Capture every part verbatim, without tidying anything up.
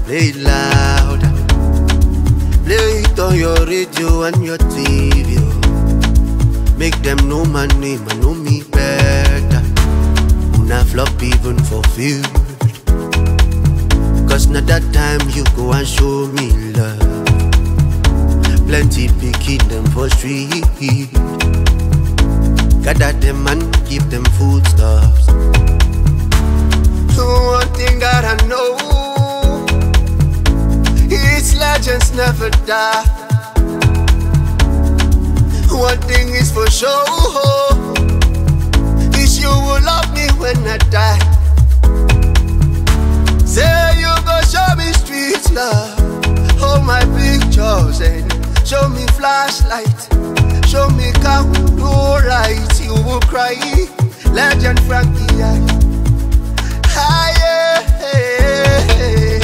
play it louder. Play it on your radio and your T V. Make them know my name and know me better. Una flop even for field. Cause not that time you go and show me love. Plenty picking them for street. Gather them and give them foodstuffs. One thing that I know, it's legends never die. One thing is for sure, is you will love me when I die. Say you go show me street love, hold my pictures and show me flashlight, show me candle light. You will cry, legend Frankie. Aye, aye,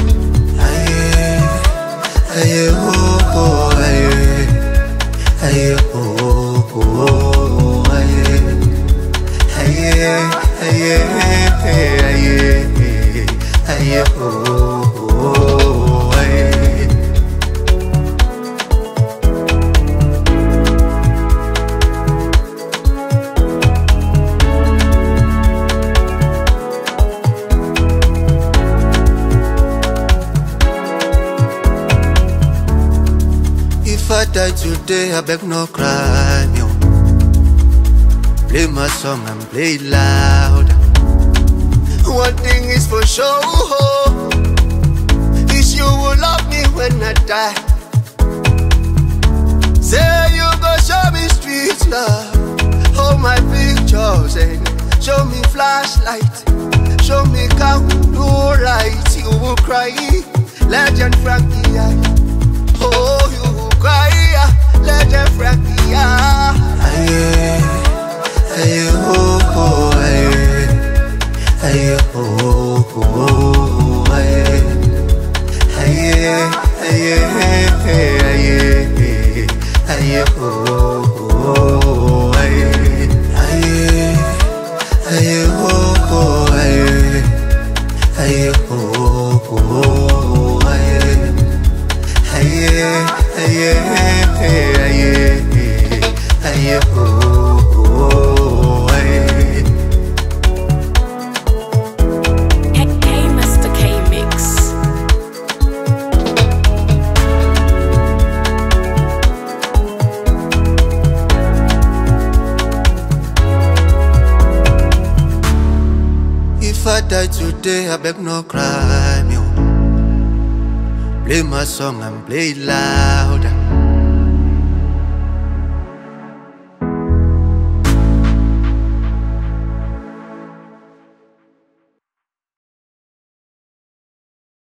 aye, oh, oh, aye, aye, oh, oh, aye, aye, aye, aye, aye, oh, oh, aye. If I die today, I beg no crime, yo. Play my song and play it louder. One thing is for sure, is you will love me when I die. Say you go show me street love, hold my pictures and show me flashlight, show me candle light. You will cry, legend Frankie. Oh, you will cry, legend Frankie. Aye, aye, oh, oh, aye, aye, oh, oh, aye, aye, aye, aye, aye, oh, oh, aye, aye, aye, oh, oh, aye, aye, oh, oh, aye. Aye, aye, aye, aye, oh, aye. Hey, Mister K-Mix. If I die today, I beg no crime, yo. Play my song and play it louder.